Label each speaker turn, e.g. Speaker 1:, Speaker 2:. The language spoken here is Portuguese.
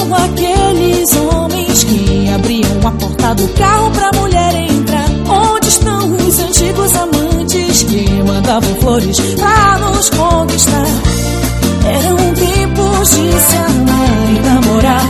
Speaker 1: são aqueles homens que abriam a porta do carro pra mulher entrar? Onde estão os antigos amantes que mandavam flores pra nos conquistar? Eram tempos de se amar e namorar.